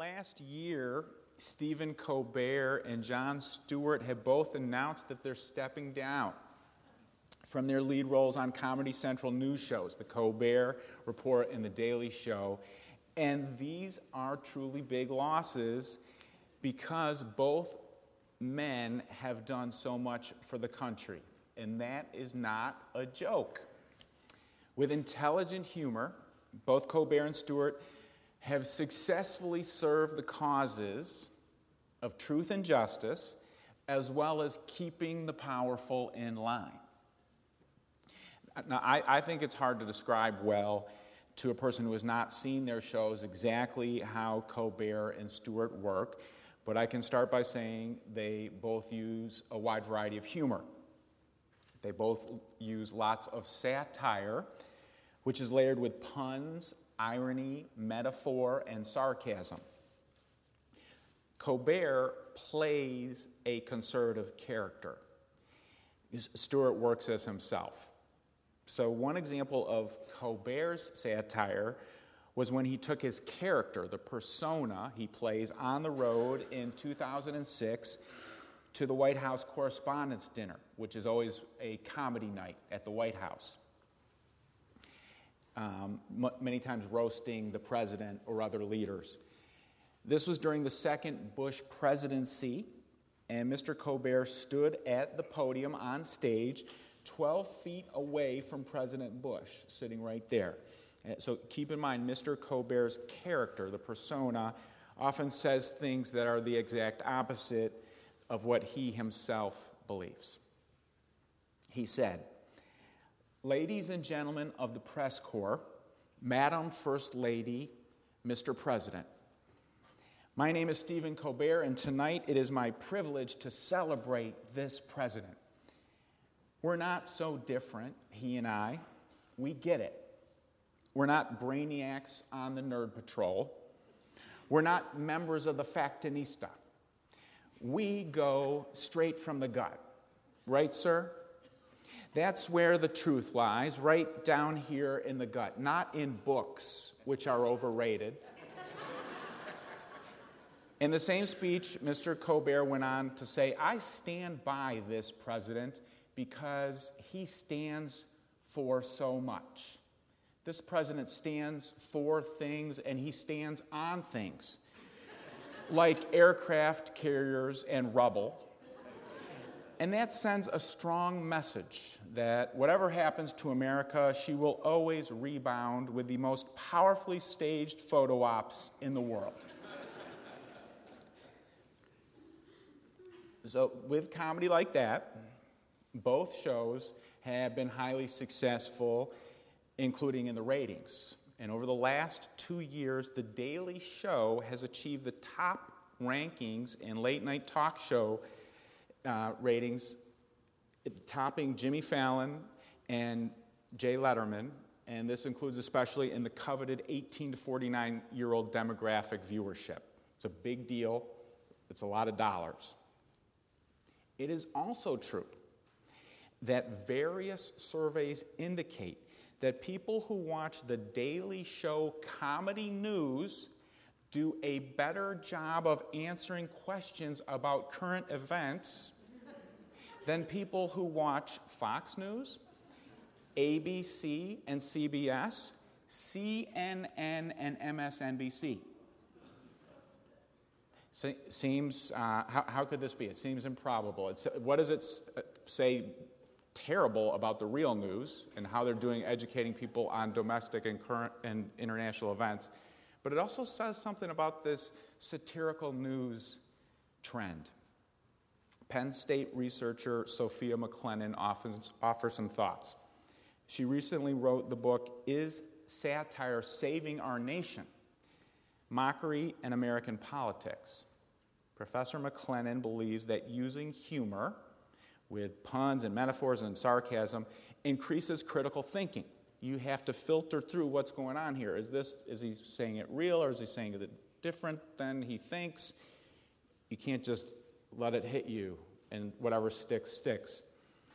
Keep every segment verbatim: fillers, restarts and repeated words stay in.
last year, Stephen Colbert and Jon Stewart have both announced that they're stepping down from their lead roles on Comedy Central news shows, The Colbert Report and The Daily Show. And these are truly big losses because both men have done so much for the country. And that is not a joke. With intelligent humor, both Colbert and Stewart have successfully served the causes of truth and justice, as well as keeping the powerful in line. Now, I, I think it's hard to describe well to a person who has not seen their shows exactly how Colbert and Stewart work, but I can start by saying they both use a wide variety of humor. They both use lots of satire, which is layered with puns, irony, metaphor, and sarcasm. Colbert plays a conservative character. Stewart works as himself. So one example of Colbert's satire was when he took his character, the persona he plays, on the road in two thousand six to the White House Correspondents' Dinner, which is always a comedy night at the White House. Um, m- many times roasting the president or other leaders. This was during the second Bush presidency, and Mister Colbert stood at the podium on stage twelve feet away from President Bush, sitting right there. So keep in mind, Mister Colbert's character, the persona, often says things that are the exact opposite of what he himself believes. He said, "Ladies and gentlemen of the press corps, Madam First Lady, Mister President, my name is Stephen Colbert, and tonight it is my privilege to celebrate this president. We're not so different, he and I. We get it. We're not brainiacs on the Nerd Patrol. We're not members of the Factinista. We go straight from the gut. Right, sir? That's where the truth lies, right down here in the gut, not in books, which are overrated." In the same speech, Mister Colbert went on to say, "I stand by this president because he stands for so much. This president stands for things, and he stands on things, like aircraft carriers and rubble. And that sends a strong message that whatever happens to America, she will always rebound with the most powerfully staged photo ops in the world." So with comedy like that, both shows have been highly successful, including in the ratings. And over the last two years, The Daily Show has achieved the top rankings in late-night talk show uh, ratings, topping Jimmy Fallon and Jay Letterman, and this includes especially in the coveted eighteen to forty-nine-year-old demographic viewership. It's a big deal. It's a lot of dollars. It is also true that various surveys indicate that people who watch The Daily Show comedy news do a better job of answering questions about current events than people who watch Fox News, A B C and C B S, C N N and M S N B C. Se- seems, uh, how, how could this be? It seems improbable. It's, what does it say terrible about the real news and how they're doing educating people on domestic and current and international events? But it also says something about this satirical news trend. Penn State researcher Sophia McLennan offers, offers some thoughts. She recently wrote the book, Is Satire Saving Our Nation? Mockery and American Politics. Professor McLennan believes that using humor with puns and metaphors and sarcasm increases critical thinking. You have to filter through what's going on here. Is this, is he saying it real, or is he saying it different than he thinks? You can't just let it hit you, and whatever sticks, sticks.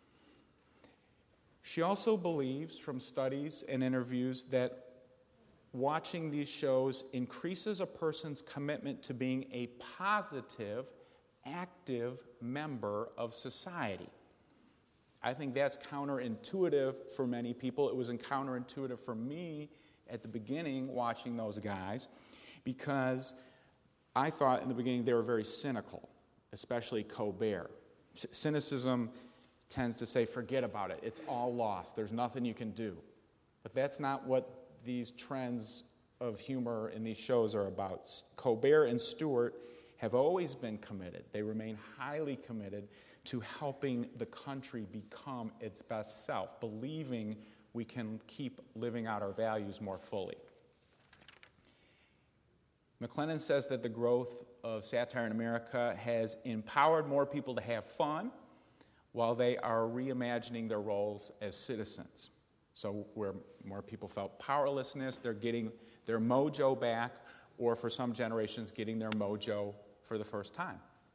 She also believes from studies and interviews that watching these shows increases a person's commitment to being a positive, active member of society. I think that's counterintuitive for many people. It was counterintuitive for me at the beginning watching those guys because I thought in the beginning they were very cynical, especially Colbert. C- cynicism tends to say, forget about it. It's all lost. There's nothing you can do. But that's not what these trends of humor in these shows are about. Colbert and Stewart have always been committed. They remain highly committed to helping the country become its best self, believing we can keep living out our values more fully. McLennan says that the growth of satire in America has empowered more people to have fun while they are reimagining their roles as citizens. So where more people felt powerlessness, they're getting their mojo back, or for some generations, getting their mojo for the first time.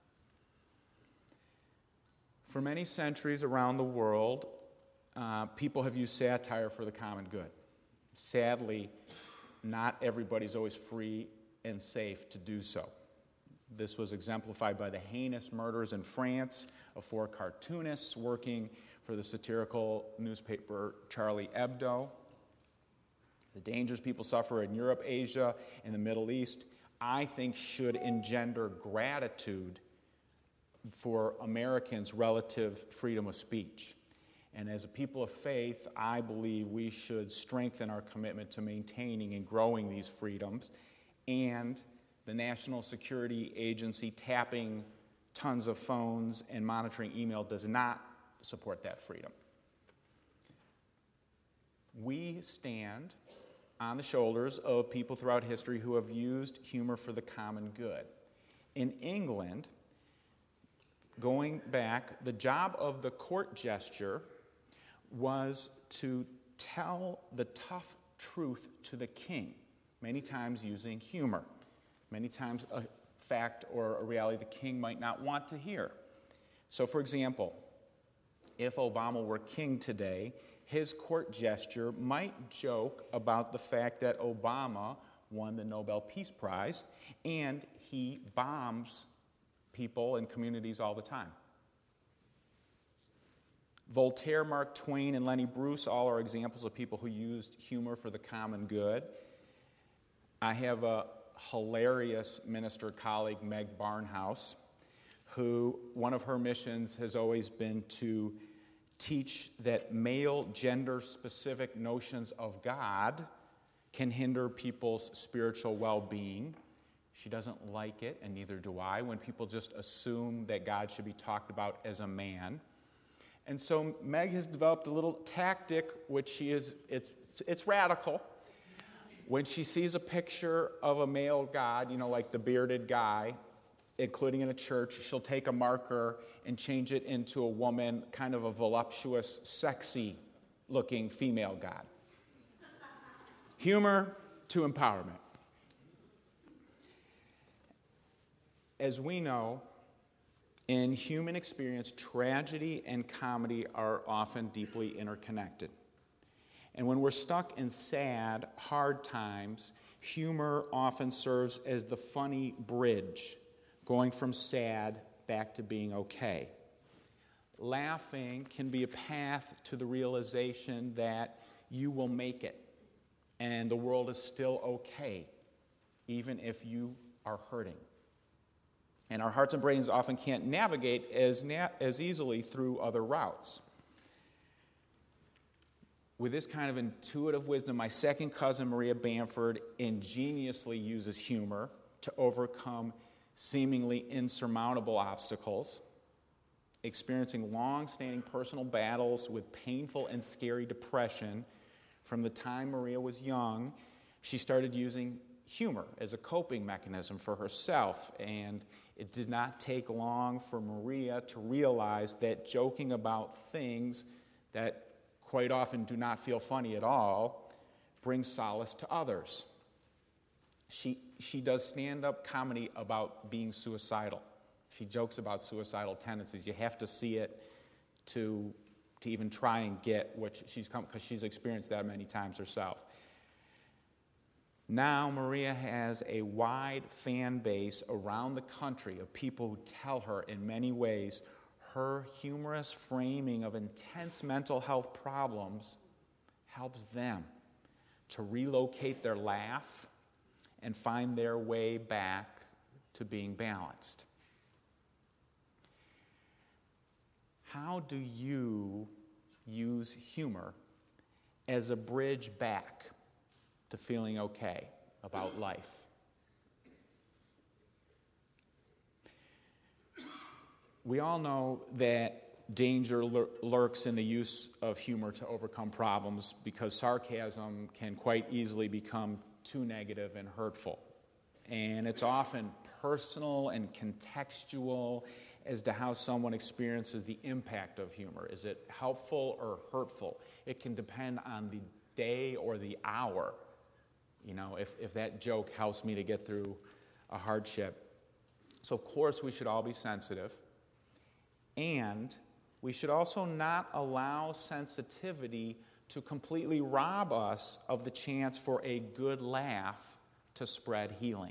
For many centuries around the world, uh, people have used satire for the common good. Sadly, not everybody's always free and safe to do so. This was exemplified by the heinous murders in France of four cartoonists working for the satirical newspaper Charlie Hebdo. The dangers people suffer in Europe, Asia, and the Middle East, I think, should engender gratitude for Americans' relative freedom of speech. And as a people of faith, I believe we should strengthen our commitment to maintaining and growing these freedoms. And the National Security Agency tapping tons of phones and monitoring email does not support that freedom. We stand on the shoulders of people throughout history who have used humor for the common good. In England, going back, the job of the court jester was to tell the tough truth to the king, many times using humor, many times a fact or a reality the king might not want to hear. So, for example, if Obama were king today, his court gesture might joke about the fact that Obama won the Nobel Peace Prize and he bombs people and communities all the time. Voltaire, Mark Twain, and Lenny Bruce all are examples of people who used humor for the common good. I have a hilarious minister colleague, Meg Barnhouse, who one of her missions has always been to teach that male gender-specific notions of God can hinder people's spiritual well-being. She doesn't like it, and neither do I, when people just assume that God should be talked about as a man. And so Meg has developed a little tactic, which she is, it's, it's radical. When she sees a picture of a male God, you know, like the bearded guy, including in a church, she'll take a marker and change it into a woman, kind of a voluptuous, sexy-looking female God. Humor to empowerment. As we know, in human experience, tragedy and comedy are often deeply interconnected. And when we're stuck in sad, hard times, humor often serves as the funny bridge, going from sad back to being okay. Laughing can be a path to the realization that you will make it, and the world is still okay, even if you are hurting. And our hearts and brains often can't navigate as, na- as easily through other routes. With this kind of intuitive wisdom, my second cousin, Maria Bamford, ingeniously uses humor to overcome seemingly insurmountable obstacles, experiencing long-standing personal battles with painful and scary depression. From the time Maria was young, she started using humor as a coping mechanism for herself, and it did not take long for Maria to realize that joking about things that quite often do not feel funny at all brings solace to others. She, she does stand-up comedy about being suicidal. She jokes about suicidal tendencies. You have to see it to, to even try and get what she's come, because she's experienced that many times herself. Now Maria has a wide fan base around the country of people who tell her in many ways her humorous framing of intense mental health problems helps them to relocate their laugh and find their way back to being balanced. How do you use humor as a bridge back to feeling okay about life? We all know that danger lur- lurks in the use of humor to overcome problems because sarcasm can quite easily become too negative and hurtful. And it's often personal and contextual as to how someone experiences the impact of humor. Is it helpful or hurtful? It can depend on the day or the hour. You know, if, if that joke helps me to get through a hardship. So, of course, we should all be sensitive. And we should also not allow sensitivity to completely rob us of the chance for a good laugh to spread healing.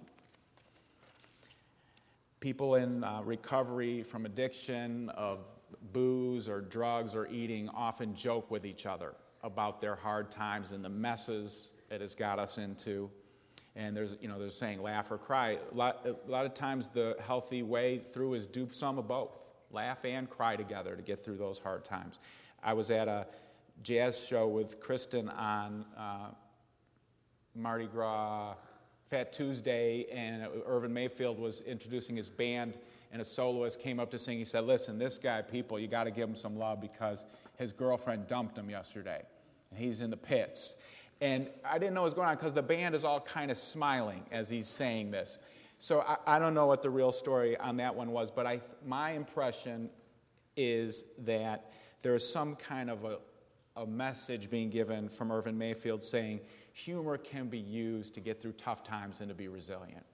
People in uh, recovery from addiction of booze or drugs or eating often joke with each other about their hard times and the messes it has got us into. And there's, you know, there's saying laugh or cry. A lot, a lot of times the healthy way through is do some of both. Laugh and cry together to get through those hard times. I was at a jazz show with Kristen on uh, Mardi Gras Fat Tuesday, and Irvin Mayfield was introducing his band, and a soloist came up to sing. He said, listen, this guy, people, you got to give him some love because his girlfriend dumped him yesterday, and he's in the pits. And I didn't know what was going on because the band is all kind of smiling as he's saying this. So I, I don't know what the real story on that one was, but I, my impression is that there is some kind of a, a message being given from Irvin Mayfield saying humor can be used to get through tough times and to be resilient.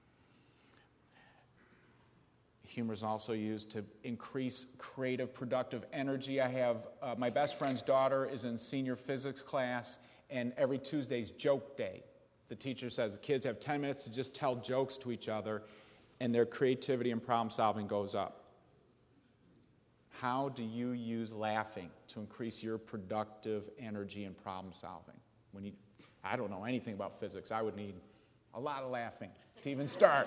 Humor is also used to increase creative, productive energy. I have, uh, my best friend's daughter is in senior physics class, and every Tuesday's joke day. The teacher says the kids have ten minutes to just tell jokes to each other, and their creativity and problem solving goes up. How do you use laughing to increase your productive energy and problem solving? When you, I don't know anything about physics. I would need a lot of laughing to even start.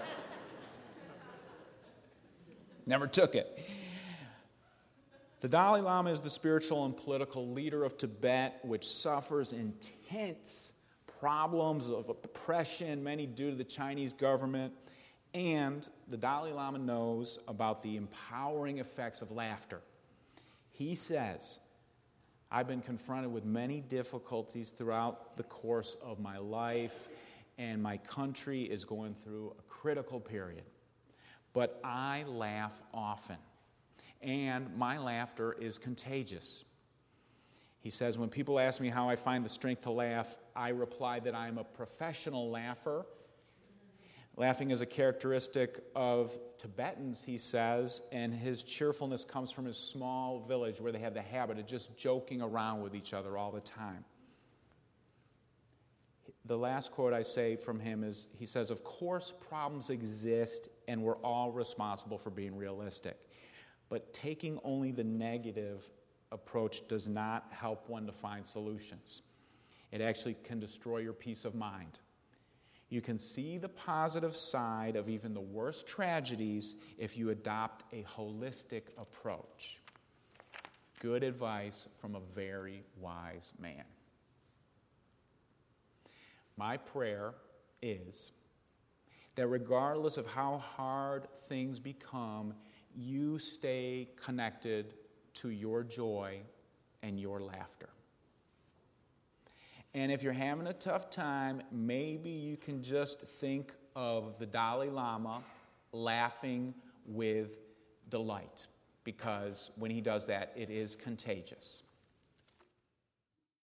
Never took it. The Dalai Lama is the spiritual and political leader of Tibet, which suffers intense problems of oppression, many due to the Chinese government. And the Dalai Lama knows about the empowering effects of laughter. He says, I've been confronted with many difficulties throughout the course of my life, and my country is going through a critical period. But I laugh often, and my laughter is contagious. He says, when people ask me how I find the strength to laugh, I reply that I'm a professional laugher. Laughing is a characteristic of Tibetans, he says, and his cheerfulness comes from his small village where they have the habit of just joking around with each other all the time. The last quote I say from him is, he says, of course problems exist and we're all responsible for being realistic, but taking only the negative approach does not help one to find solutions. It actually can destroy your peace of mind. You can see the positive side of even the worst tragedies if you adopt a holistic approach. Good advice from a very wise man. My prayer is that regardless of how hard things become, you stay connected to your joy and your laughter. And if you're having a tough time, maybe you can just think of the Dalai Lama laughing with delight, because when he does that, it is contagious.